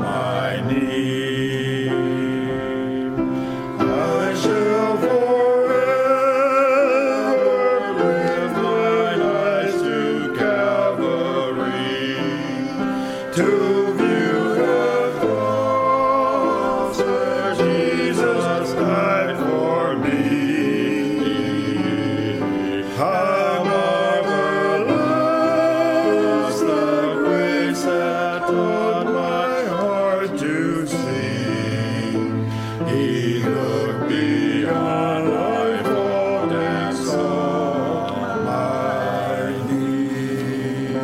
my need. I shall forever lift mine eyes to Calvary, to view the cross where Jesus died for me. How marvelous the grace that taught my heart to sing. He looked beyond my fault and saw my need.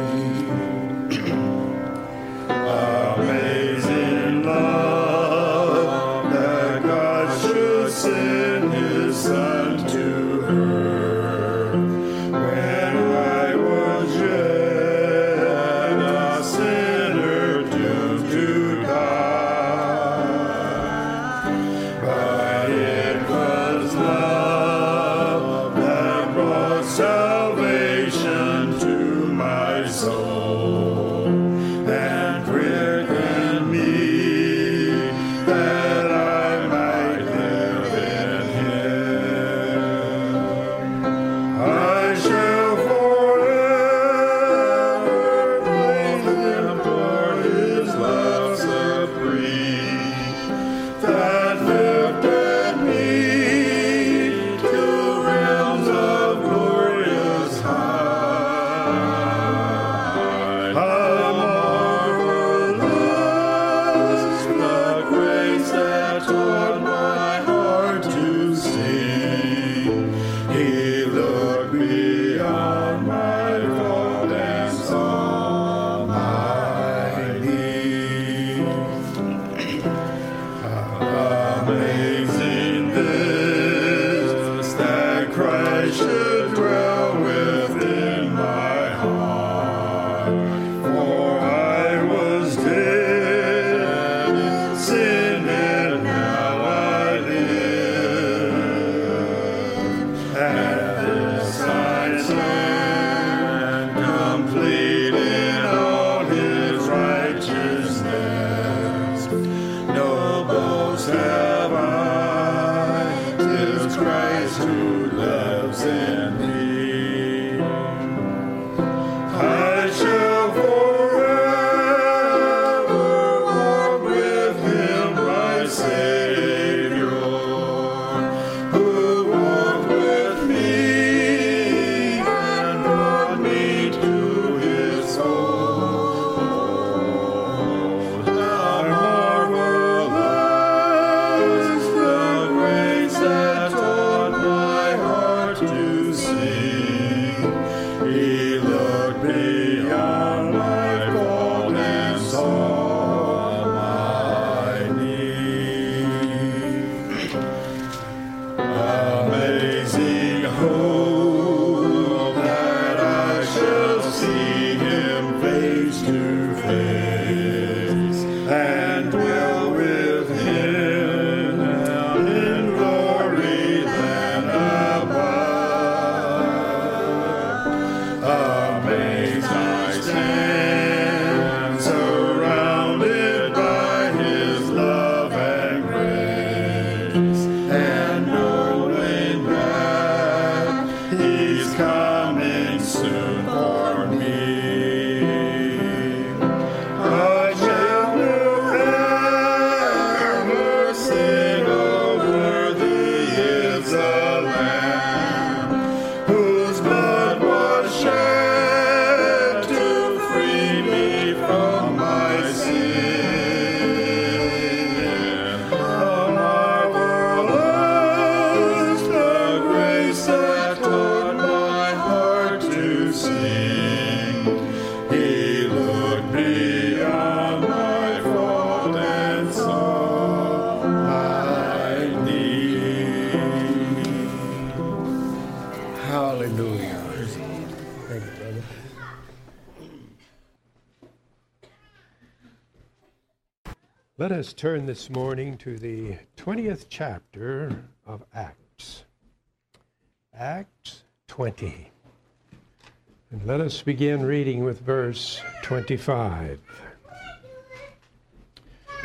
Amazing love that God should send His Son to earth when I was yet a sinner doomed to die. But it was love that brought salvation to my soul and quickened me that I might live in Him. I shall forever praise Him for His love supreme that lifted me to realms of glorious high. How marvelous the grace that taught my heart to sing. He looked beyond my fault and saw my need. Amazing this, that Christ should dwell within my heart. For I was dead in sin, and now I live. At this I stand, complete in all His righteousness. No boast have I, 'tis Christ who lives in me. I shall forever walk with Him, my Savior, who walked with me and brought me to His fold. How marvelous the grace that taught my heart to sing. He looked beyond my fault and saw my need. Amazing hope that I shall see Him face to face and dwell with Him in glory then above. Amazed I stand, surrounded by His love and grace, and knowing that He's coming soon for me. I shall never sing, oh, worthy is the Lamb, whose blood was shed to free me from my sin. How marvelous the grace that taught my heart to sing. He looked beyond my fault and saw my need. Hallelujah. Thank you, brother. Let us turn this morning to the 20th chapter of Acts. Acts 20. And let us begin reading with verse 25.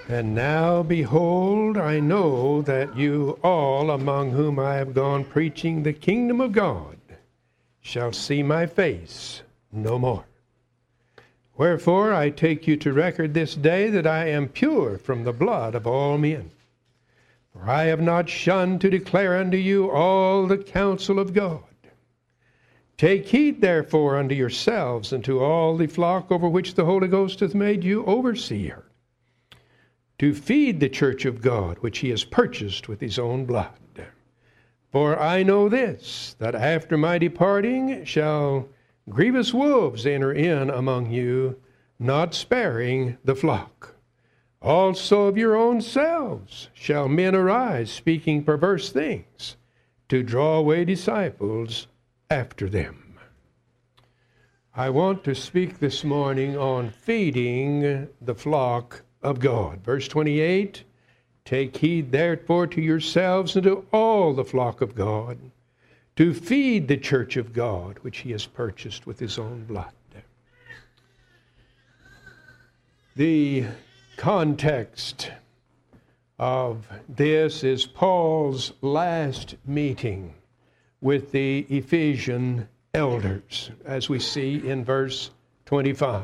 And now, behold, I know that you all among whom I have gone preaching the kingdom of God shall see my face no more. Wherefore I take you to record this day that I am pure from the blood of all men. For I have not shunned to declare unto you all the counsel of God. Take heed therefore unto yourselves and to all the flock over which the Holy Ghost hath made you overseer, to feed the church of God, which he has purchased with his own blood. For I know this, that after my departing shall grievous wolves enter in among you, not sparing the flock. Also of your own selves shall men arise, speaking perverse things, to draw away disciples after them. I want to speak this morning on feeding the flock of God. Verse 28, take heed therefore to yourselves and to all the flock of God, to feed the church of God, which he has purchased with his own blood. The context of this is Paul's last meeting with the Ephesian elders, as we see in verse 25.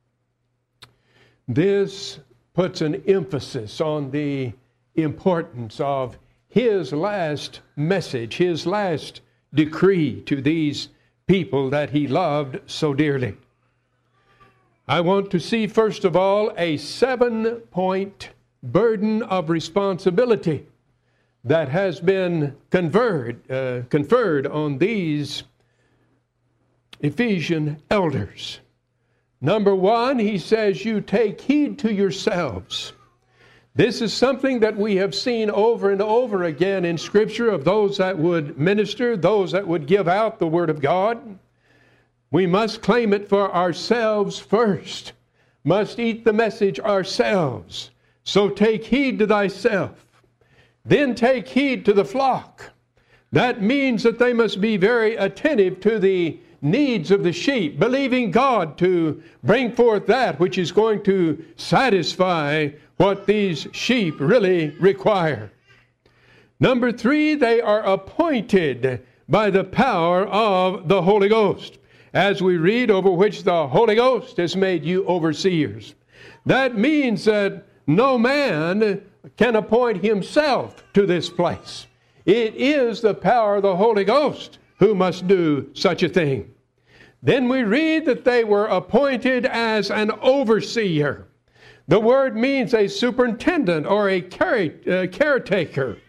This puts an emphasis on the importance of his last message, his last decree to these people that he loved so dearly. I want to see, first of all, a 7-point burden of responsibility that has been conferred on these Ephesian elders. Number 1, he says, you take heed to yourselves. This is something that we have seen over and over again in Scripture of those that would minister, those that would give out the Word of God. We must claim it for ourselves first, must eat the message ourselves. So take heed to thyself. Then take heed to the flock. That means that they must be very attentive to the needs of the sheep, believing God to bring forth that which is going to satisfy what these sheep really require. Number 3, they are appointed by the power of the Holy Ghost, as we read, over which the Holy Ghost has made you overseers. That means that no man can appoint himself to this place. It is the power of the Holy Ghost who must do such a thing. Then we read that they were appointed as an overseer. The word means a superintendent or a caretaker.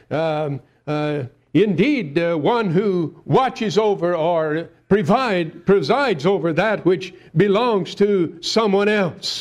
Indeed, one who watches over or presides over that which belongs to someone else.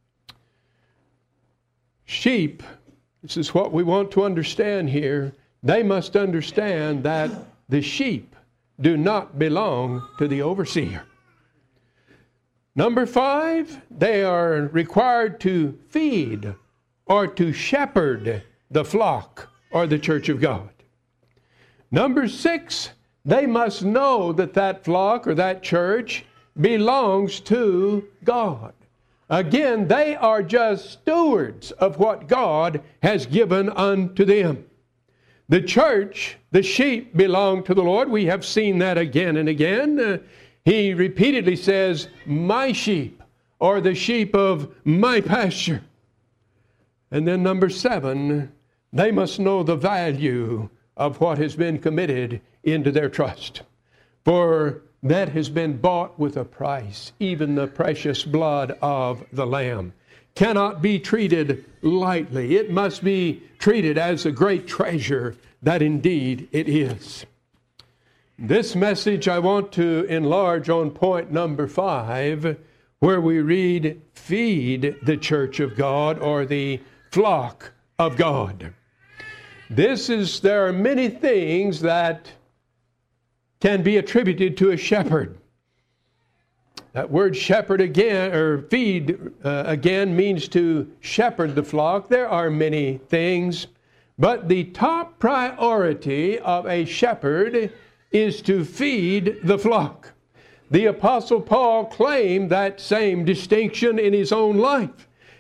Sheep, this is what we want to understand here. They must understand that the sheep do not belong to the overseer. Number 5, they are required to feed or to shepherd the flock or the church of God. Number 6, they must know that that flock or that church belongs to God. Again, they are just stewards of what God has given unto them. The church, the sheep, belong to the Lord. We have seen that again and again. He repeatedly says, my sheep, or the sheep of my pasture. And then number 7, they must know the value of what has been committed into their trust. For that has been bought with a price, even the precious blood of the Lamb cannot be treated lightly. It must be treated as a great treasure that indeed it is. This message I want to enlarge on point number 5, where we read, feed the church of God or the flock of God. There are many things that can be attributed to a shepherd. That word shepherd again, or feed again, means to shepherd the flock. There are many things, but the top priority of a shepherd is to feed the flock. The Apostle Paul claimed that same distinction in his own life.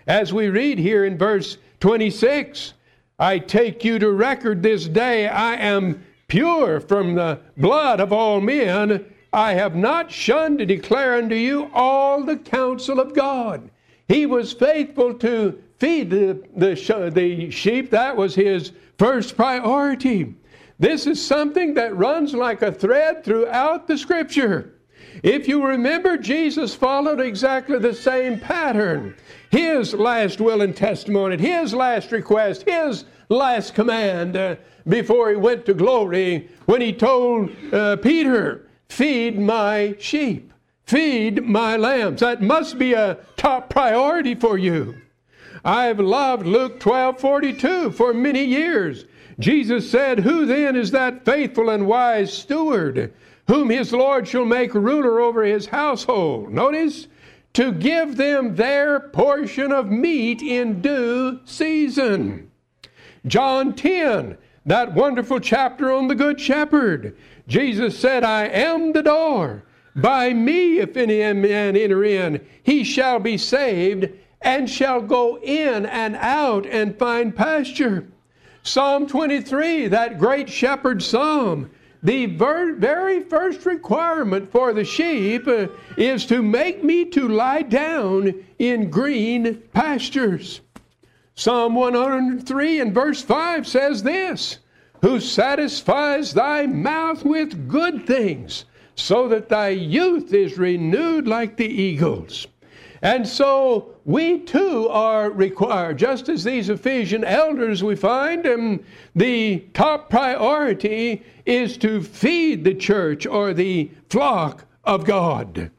As we read here in verse 26, I take you to record this day, I am pure from the blood of all men. I have not shunned to declare unto you all the counsel of God. He was faithful to feed the sheep. That was his first priority. This is something that runs like a thread throughout the Scripture. If you remember, Jesus followed exactly the same pattern. His last will and testimony, his last request, his last command before he went to glory, when he told Peter, feed my sheep, feed my lambs. That must be a top priority for you. I've loved Luke 12:42 for many years. Jesus said, who then is that faithful and wise steward, whom his Lord shall make ruler over his household? Notice, to give them their portion of meat in due season. John 10, that wonderful chapter on the Good Shepherd. Jesus said, I am the door. By me, if any man enter in, he shall be saved, and shall go in and out and find pasture. Psalm 23, that great shepherd psalm. The very first requirement for the sheep is to make me to lie down in green pastures. Psalm 103 and verse 5 says this, who satisfies thy mouth with good things, so that thy youth is renewed like the eagles. And so we too are required, just as these Ephesian elders we find, the top priority is to feed the church or the flock of God.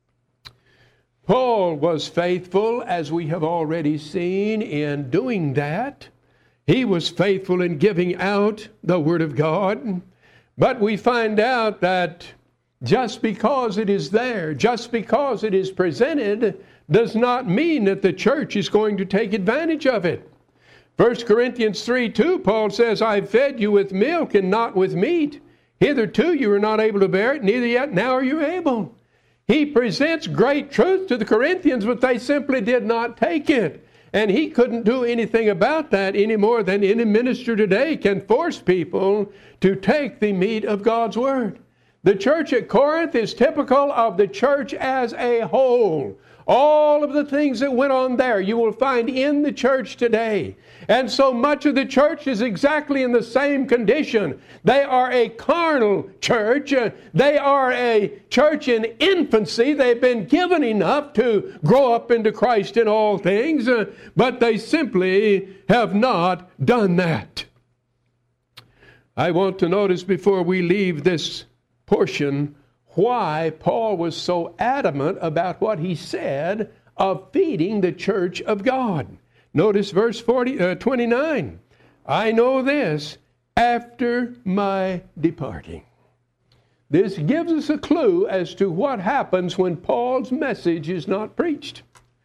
Paul was faithful, as we have already seen, in doing that. He was faithful in giving out the Word of God. But we find out that just because it is there, just because it is presented, does not mean that the church is going to take advantage of it. 1 Corinthians 3:2, Paul says, I fed you with milk and not with meat. Hitherto you were not able to bear it, neither yet now are you able. He presents great truth to the Corinthians, but they simply did not take it. And he couldn't do anything about that any more than any minister today can force people to take the meat of God's Word. The church at Corinth is typical of the church as a whole. All of the things that went on there you will find in the church today. And so much of the church is exactly in the same condition. They are a carnal church. They are a church in infancy. They've been given enough to grow up into Christ in all things, but they simply have not done that. I want to notice before we leave this portion why Paul was so adamant about what he said of feeding the church of God. Notice verse 29. I know this, after my departing. This gives us a clue as to what happens when Paul's message is not preached.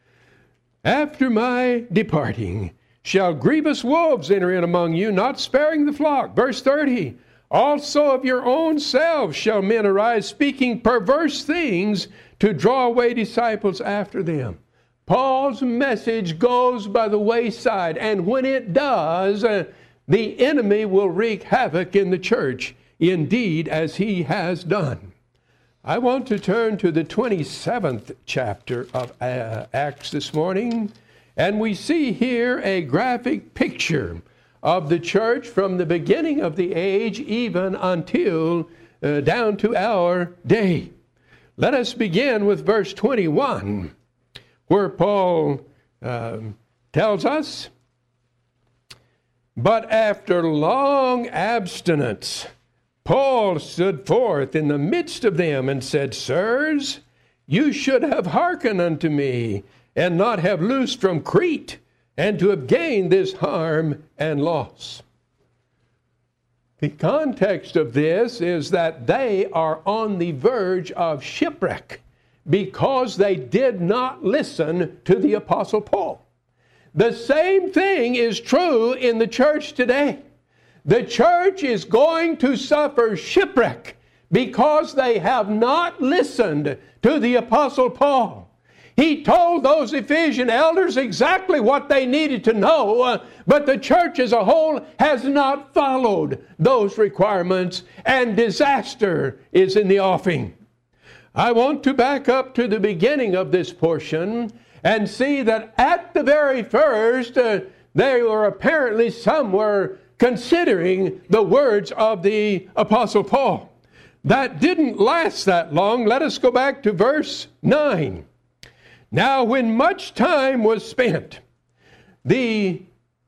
After my departing shall grievous wolves enter in among you, not sparing the flock. Verse 30. Also of your own selves shall men arise, speaking perverse things to draw away disciples after them. Paul's message goes by the wayside, and when it does, the enemy will wreak havoc in the church, indeed, as he has done. I want to turn to the 27th chapter of Acts this morning, and we see here a graphic picture of the church from the beginning of the age even until down to our day. Let us begin with verse 21, where Paul tells us, but after long abstinence, Paul stood forth in the midst of them and said, Sirs, you should have hearkened unto me, and not have loosed from Crete, and to have gained this harm and loss. The context of this is that they are on the verge of shipwreck because they did not listen to the Apostle Paul. The same thing is true in the church today. The church is going to suffer shipwreck because they have not listened to the Apostle Paul. He told those Ephesian elders exactly what they needed to know, but the church as a whole has not followed those requirements, and disaster is in the offing. I want to back up to the beginning of this portion and see that at the very first, they were apparently some were considering the words of the Apostle Paul. That didn't last that long. Let us go back to verse 9. Now, when much time was spent, the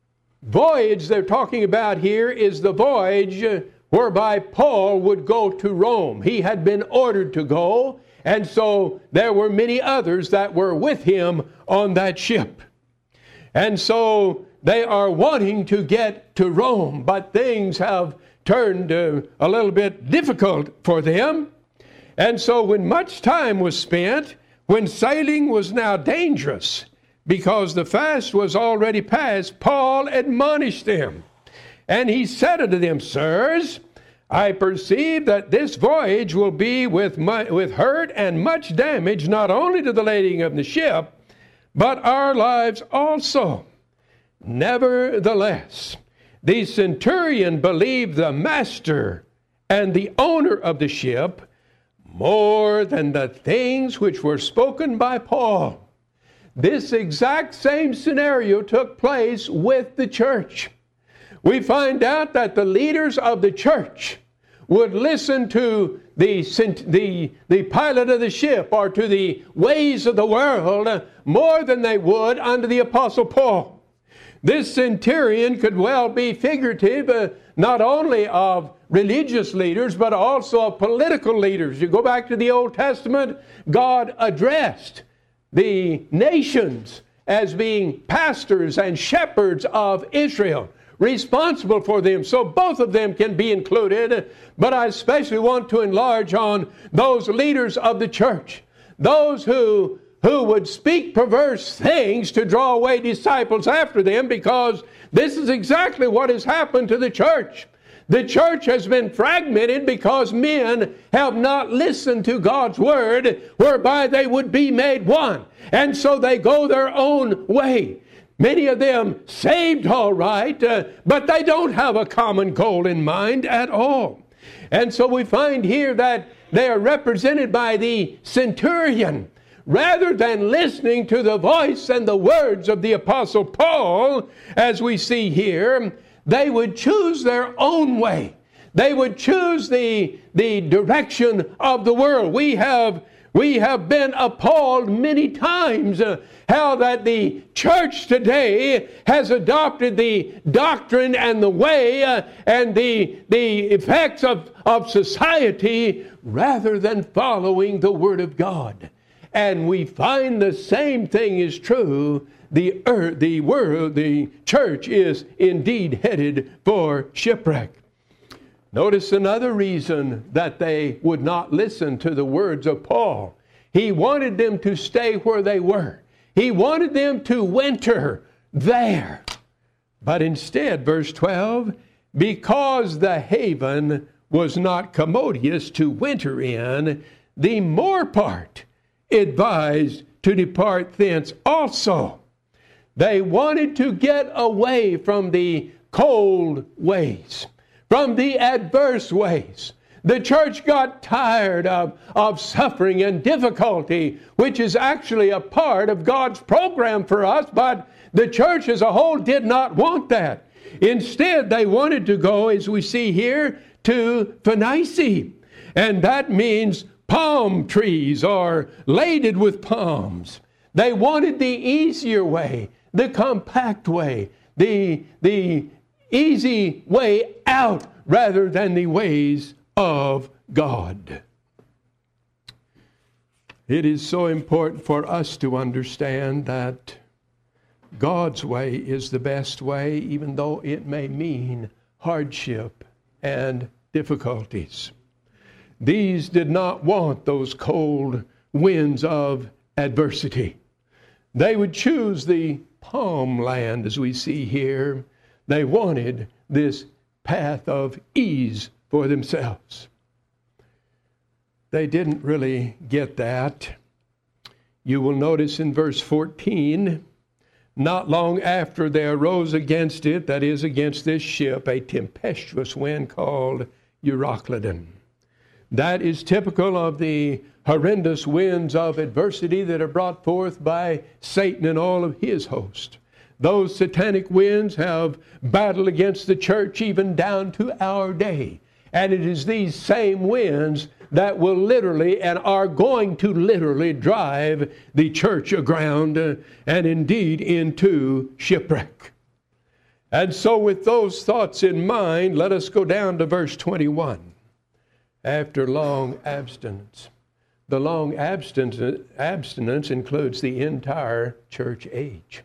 voyage they're talking about here is the voyage whereby Paul would go to Rome. He had been ordered to go, and so there were many others that were with him on that ship. And so they are wanting to get to Rome, but things have turned a little bit difficult for them. And so when much time was spent, when sailing was now dangerous, because the fast was already past, Paul admonished them. And he said unto them, Sirs, I perceive that this voyage will be with hurt and much damage, not only to the lading of the ship, but our lives also. Nevertheless, the centurion believed the master and the owner of the ship more than the things which were spoken by Paul. This exact same scenario took place with the church. We find out that the leaders of the church would listen to the pilot of the ship or to the ways of the world more than they would unto the Apostle Paul. This centurion could well be figurative not only of religious leaders, but also of political leaders. You go back to the Old Testament, God addressed the nations as being pastors and shepherds of Israel, responsible for them. So both of them can be included, but I especially want to enlarge on those leaders of the church, those who would speak perverse things to draw away disciples after them, because this is exactly what has happened to the church. The church has been fragmented because men have not listened to God's word whereby they would be made one. And so they go their own way. Many of them saved all right, but they don't have a common goal in mind at all. And so we find here that they are represented by the centurion. Rather than listening to the voice and the words of the Apostle Paul, as we see here, they would choose their own way. They would choose the direction of the world. We have been appalled many times how that the church today has adopted the doctrine and the way and the effects of society rather than following the Word of God. And we find the same thing is true. The church is indeed headed for shipwreck. Notice another reason that they would not listen to the words of Paul. He wanted them to stay where they were. He wanted them to winter there. But instead, verse 12, because the haven was not commodious to winter in, the more part advised to depart thence also. They wanted to get away from the cold ways, from the adverse ways. The church got tired of suffering and difficulty, which is actually a part of God's program for us, but the church as a whole did not want that. Instead, they wanted to go, as we see here, to Phoenicia, and that means palm trees or laden with palms. They wanted the easier way, the compact way, the easy way out rather than the ways of God. It is so important for us to understand that God's way is the best way, even though it may mean hardship and difficulties. These did not want those cold winds of adversity. They would choose the palm land, as we see here. They wanted this path of ease for themselves. They didn't really get that. You will notice in verse 14, not long after there arose against it, that is, against this ship, a tempestuous wind called Euroclydon. That is typical of the horrendous winds of adversity that are brought forth by Satan and all of his host. Those satanic winds have battled against the church even down to our day. And it is these same winds that will literally and are going to literally drive the church aground and indeed into shipwreck. And so with those thoughts in mind, let us go down to verse 21. After long abstinence. The long abstinence includes the entire church age.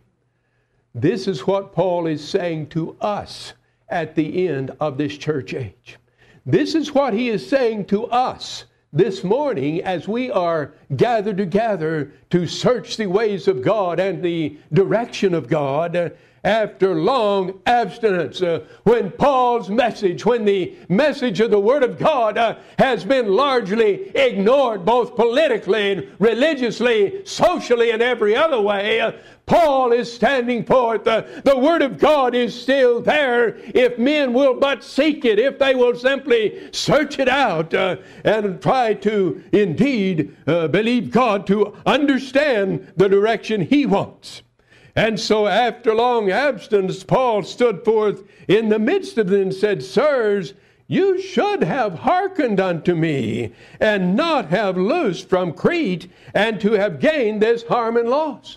This is what Paul is saying to us at the end of this church age. This is what he is saying to us this morning as we are gathered together to search the ways of God and the direction of God after long abstinence. When Paul's message, when the message of the Word of God has been largely ignored, both politically and religiously, socially, and every other way, Paul is standing forth. The Word of God is still there if men will but seek it, if they will simply search it out and try to indeed believe God to understand the direction He wants. And so after long abstinence, Paul stood forth in the midst of them and said, Sirs, you should have hearkened unto me, and not have loosed from Crete, and to have gained this harm and loss.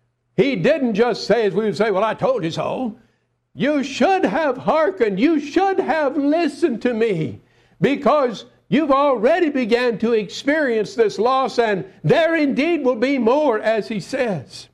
He didn't just say, as we would say, well, I told you so. You should have hearkened. You should have listened to me, because you've already began to experience this loss, and there indeed will be more, as he says.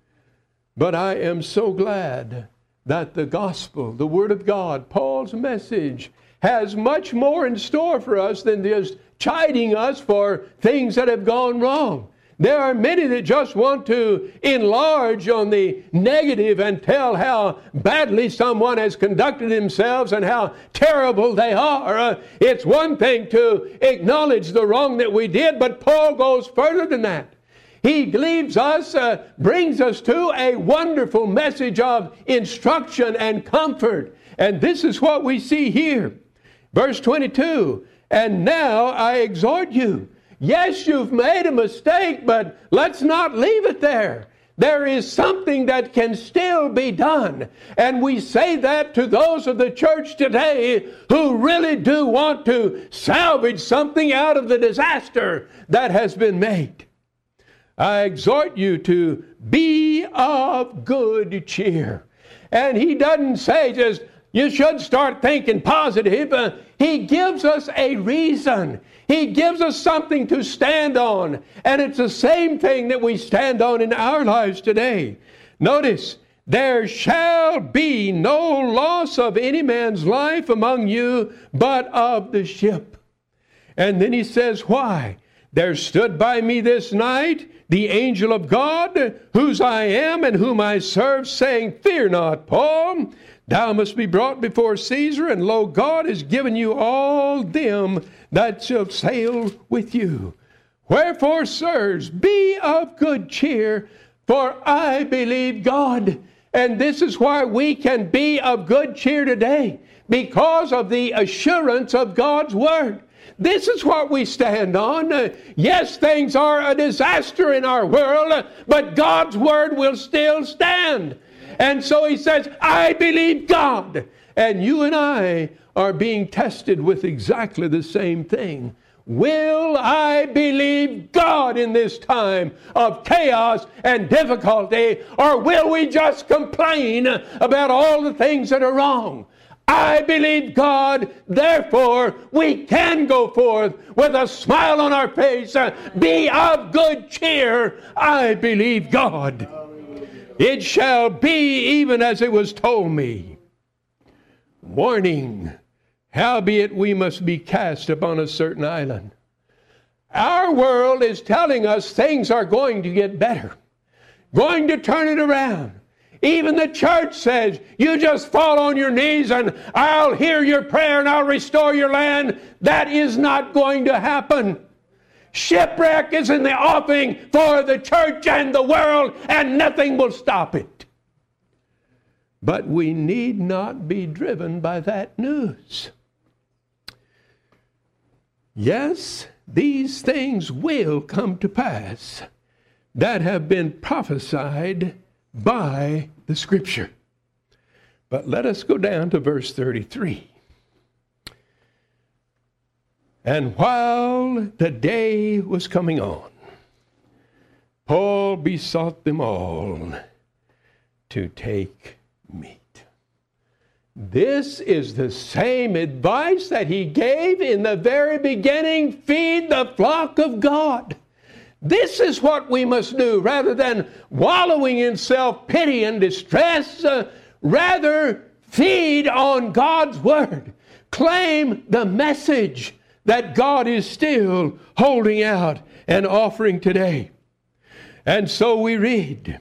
But I am so glad that the gospel, the Word of God, Paul's message, has much more in store for us than just chiding us for things that have gone wrong. There are many that just want to enlarge on the negative and tell how badly someone has conducted themselves and how terrible they are. It's one thing to acknowledge the wrong that we did, but Paul goes further than that. He leaves us, brings us to a wonderful message of instruction and comfort. And this is what we see here. Verse 22, and now I exhort you. Yes, you've made a mistake, but let's not leave it there. There is something that can still be done. And we say that to those of the church today who really do want to salvage something out of the disaster that has been made. I exhort you to be of good cheer. And he doesn't say just, you should start thinking positive. He gives us a reason. He gives us something to stand on. And it's the same thing that we stand on in our lives today. Notice, there shall be no loss of any man's life among you, but of the ship. And then he says, why? There stood by me this night the angel of God, whose I am and whom I serve, saying, Fear not, Paul, thou must be brought before Caesar, and lo, God has given you all them that shall sail with you. Wherefore, sirs, be of good cheer, for I believe God. And this is why we can be of good cheer today, because of the assurance of God's word. This is what we stand on. Yes, things are a disaster in our world, but God's word will still stand. And so he says, I believe God. And you and I are being tested with exactly the same thing. Will I believe God in this time of chaos and difficulty, or will we just complain about all the things that are wrong? I believe God, therefore we can go forth with a smile on our face. Be of good cheer. I believe God. It shall be even as it was told me. Warning, howbeit we must be cast upon a certain island. Our world is telling us things are going to get better, going to turn it around. Even the church says, you just fall on your knees and I'll hear your prayer and I'll restore your land. That is not going to happen. Shipwreck is in the offing for the church and the world, and nothing will stop it. But we need not be driven by that news. Yes, these things will come to pass that have been prophesied by the Scripture. But let us go down to verse 33. And while the day was coming on, Paul besought them all to take meat. This is the same advice that he gave in the very beginning: feed the flock of God. This is what we must do rather than wallowing in self-pity and distress. Rather, feed on God's word. Claim the message that God is still holding out and offering today. And so we read,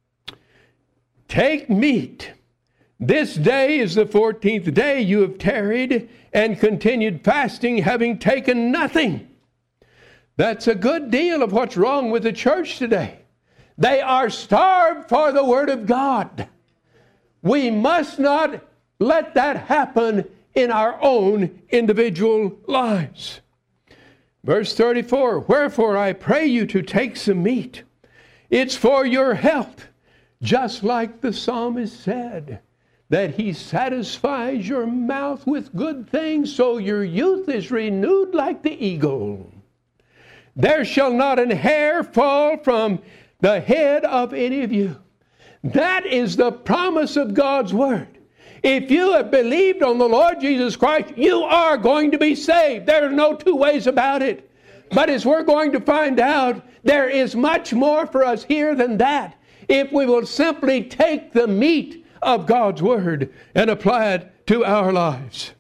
take meat. This day is the 14th day you have tarried and continued fasting, having taken nothing. That's a good deal of what's wrong with the church today. They are starved for the Word of God. We must not let that happen in our own individual lives. Verse 34, wherefore I pray you to take some meat. It's for your health, just like the psalmist said, that he satisfies your mouth with good things, so your youth is renewed like the eagle. There shall not an hair fall from the head of any of you. That is the promise of God's word. If you have believed on the Lord Jesus Christ, you are going to be saved. There are no two ways about it. But as we're going to find out, there is much more for us here than that, if we will simply take the meat of God's word and apply it to our lives.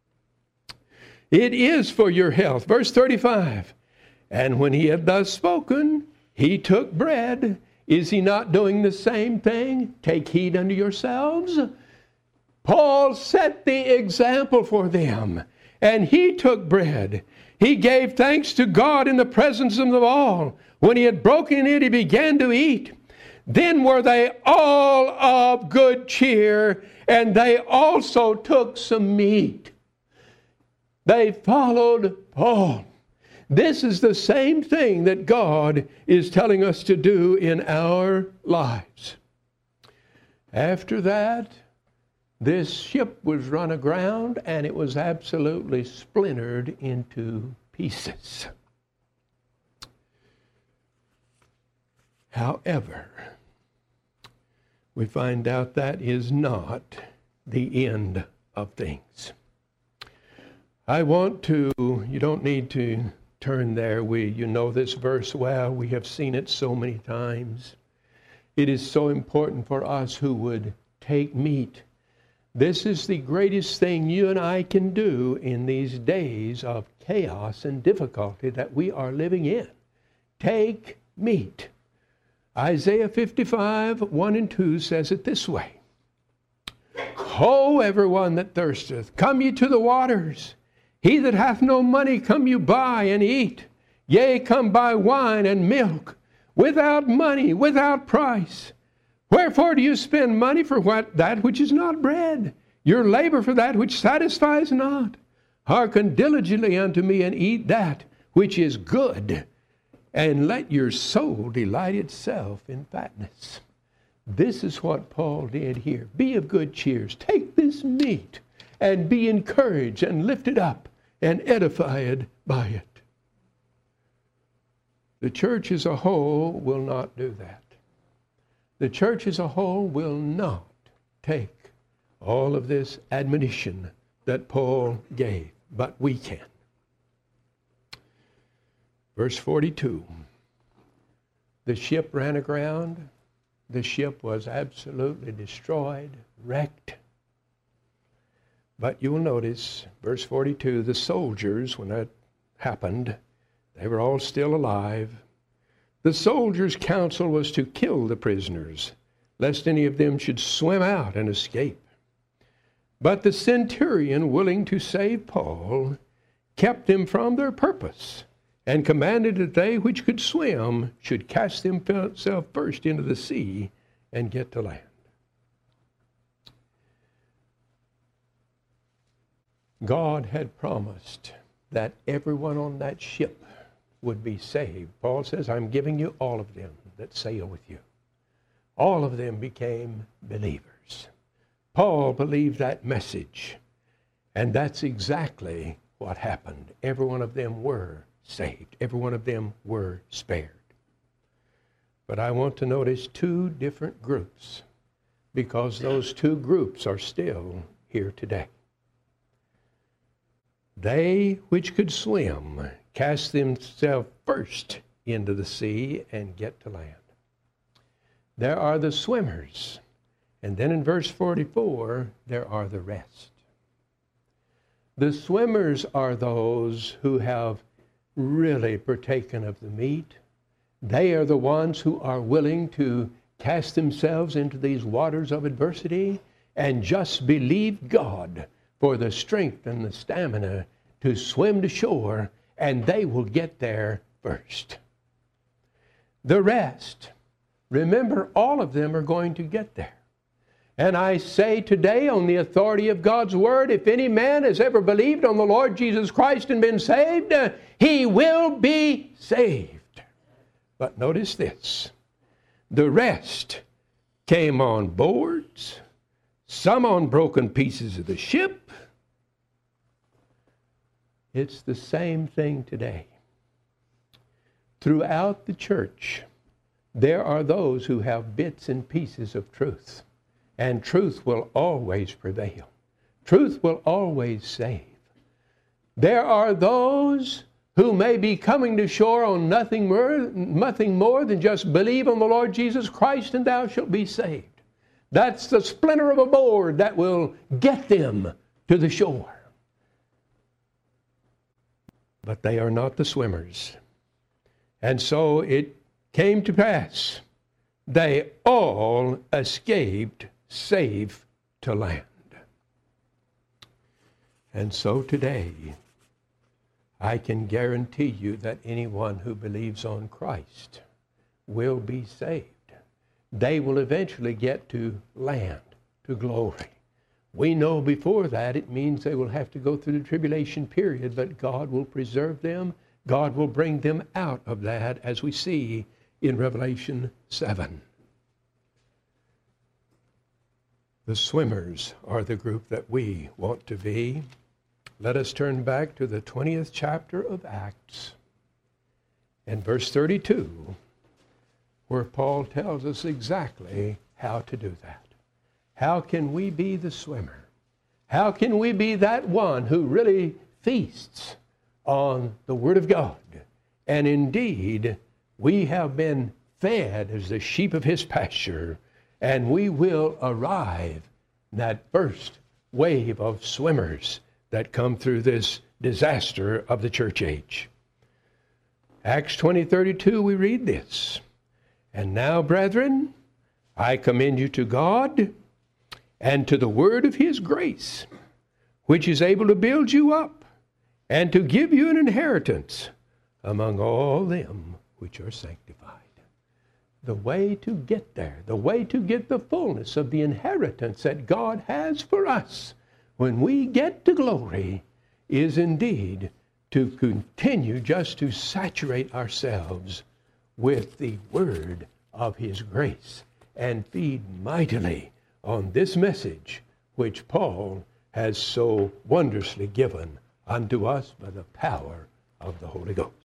It is for your health. Verse 35, and when he had thus spoken, he took bread. Is he not doing the same thing? Take heed unto yourselves. Paul set the example for them, and he took bread. He gave thanks to God in the presence of them all. When he had broken it, he began to eat. Then were they all of good cheer, and they also took some meat. They followed Paul. This is the same thing that God is telling us to do in our lives. After that, this ship was run aground, and it was absolutely splintered into pieces. However, we find out that is not the end of things. I want to, you don't need to turn there. You know this verse well. We have seen it so many times. It is so important for us who would take meat. This is the greatest thing you and I can do in these days of chaos and difficulty that we are living in. Take meat. Isaiah 55, 1 and 2 says it this way. Ho, everyone that thirsteth, come ye to the waters. He that hath no money, come you buy and eat. Yea, come buy wine and milk, without money, without price. Wherefore do you spend money for that which is not bread? Your labor for that which satisfies not. Hearken diligently unto me, and eat that which is good, and let your soul delight itself in fatness. This is what Paul did here. Be of good cheer. Take this meat and be encouraged and lifted up and edified by it. The church as a whole will not do that. The church as a whole will not take all of this admonition that Paul gave, but we can. Verse 42, the ship ran aground. The ship was absolutely destroyed, wrecked. But you will notice, verse 42, the soldiers, when that happened, they were all still alive. The soldiers' counsel was to kill the prisoners, lest any of them should swim out and escape. But the centurion, willing to save Paul, kept them from their purpose, and commanded that they which could swim should cast themselves first into the sea and get to land. God had promised that everyone on that ship would be saved. Paul says, I'm giving you all of them that sail with you. All of them became believers. Paul believed that message, and that's exactly what happened. Every one of them were saved. Every one of them were spared. But I want to notice two different groups, because those two groups are still here today. They which could swim cast themselves first into the sea and get to land. There are the swimmers. And then in verse 44, there are the rest. The swimmers are those who have really partaken of the meat. They are the ones who are willing to cast themselves into these waters of adversity and just believe God for the strength and the stamina to swim to shore, and they will get there first. The rest, remember, all of them are going to get there. And I say today, on the authority of God's word, if any man has ever believed on the Lord Jesus Christ and been saved, he will be saved. But notice this. The rest came on boards, some on broken pieces of the ship. It's the same thing today. Throughout the church, there are those who have bits and pieces of truth. And truth will always prevail. Truth will always save. There are those who may be coming to shore on nothing more than just believe on the Lord Jesus Christ and thou shalt be saved. That's the splinter of a board that will get them to the shore. But they are not the swimmers. And so it came to pass, they all escaped safe to land. And so today, I can guarantee you that anyone who believes on Christ will be saved. They will eventually get to land, to glory. We know before that it means they will have to go through the tribulation period, but God will preserve them. God will bring them out of that, as we see in Revelation 7. The swimmers are the group that we want to be. Let us turn back to the 20th chapter of Acts and verse 32, where Paul tells us exactly how to do that. How can we be the swimmer? How can we be that one who really feasts on the Word of God? And indeed, we have been fed as the sheep of His pasture, and we will arrive in that first wave of swimmers that come through this disaster of the church age. Acts 20:32, we read this. And now, brethren, I commend you to God and to the word of His grace, which is able to build you up and to give you an inheritance among all them which are sanctified. The way to get there, the way to get the fullness of the inheritance that God has for us when we get to glory is indeed to continue just to saturate ourselves with the word of His grace and feed mightily on this message which Paul has so wondrously given unto us by the power of the Holy Ghost.